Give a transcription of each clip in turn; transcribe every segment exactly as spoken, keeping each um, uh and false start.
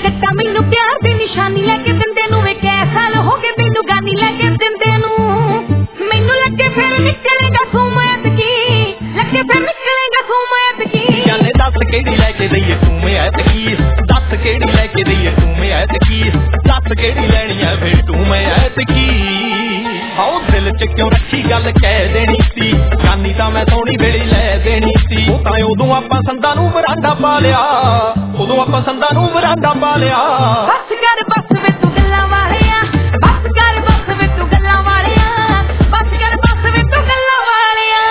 जट्टा मैनू प्यार दी निशानी लैके दिंदे नूं वे कै साल हो गए मैनू गानी लैके दिंदे नूं मैनू लगे फिर निकलेगा तू ऐतकी लगे फिर निकलेगा तू ऐतकी जाने दस केड़ी लैके दईए तू मैं ऐतकी दस केड़ी लैके दईए तू मैं ऐतकी दस केड़ी लैनी है फिर तू मैं ऐतकी आओ दिल च क्यों रखी गल कह देनी सी गानी तां मैं सोहनी वेली लै देनी सी ओ तां उदों आपां संदां नूं वरांडा पा लिया उदों आपां संदां नूं वरांडा पा लिया बस कर बस वे तू गल्लां वालिया बस कर बस वे तू गल्लां वालिया बस कर बस वे तू गल्लां वालिया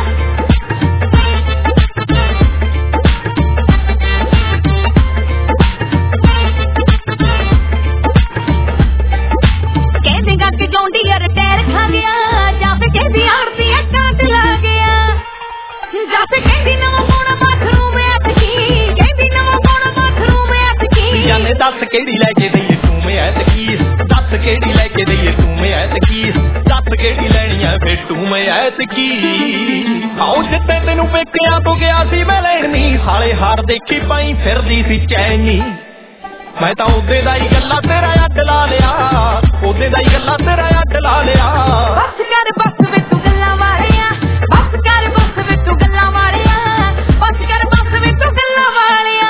कह देगा कि जोंडी यार टैर खा गया जा पे कह दी आरती कांट ला गया जा पे कह दी नवा मोड़ा बाथरूम में अटकी कह दी नवा मोड़ा बाथरूम में अटकी जाने दस केड़ी लेके दईए तू मैं ऐतकी दस केड़ी लेके दईए तू मैं ऐतकी दस केड़ी लैनी है फिर तू मैं ऐतकी आओ जिद्दे तेनू पेकियां तो गया सी मैं लेनी साले हार देखी पाई फिरदी सी चैनी मैं तां ओदे दा ही गल्ला तेरा अड्ड ला लिया ओदे दा ही गल्ला तेरा अड्ड ला लिया बस कर बस वे तू गल्लां वालिया बस कर बस वे तू गल्लां वालिया बस कर बस वे तू गल्लां वालिया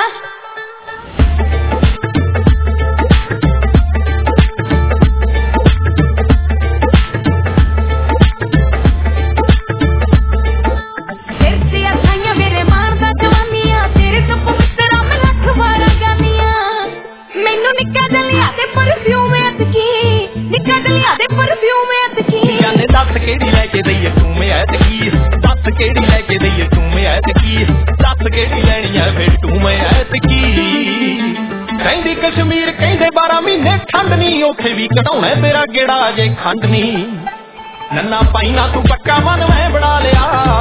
फिर से असाइयां मेरे मारदा जवानियां तेरे तो पवित्रा मैं लख वारा गानियां मैनू निक्का दलिया ते परफ्यूम ऐतकी निक्का दलिया ते परफ्यूम ऐतकी जाने दस केड़ी लेके दईए तू मैं ऐतकी दस केड़ी लेके दईए तू मैं ऐतकी दस केड़ी लैनी है फिर तू मैं ऐतकी कहंदी कश्मीर कहंदे बारह महीने ठंड नी ओथे भी कढाउणा तेरा गेड़ा अजे खंड नी नन्ना पाई ना तू पक्का मन मैं बना लिया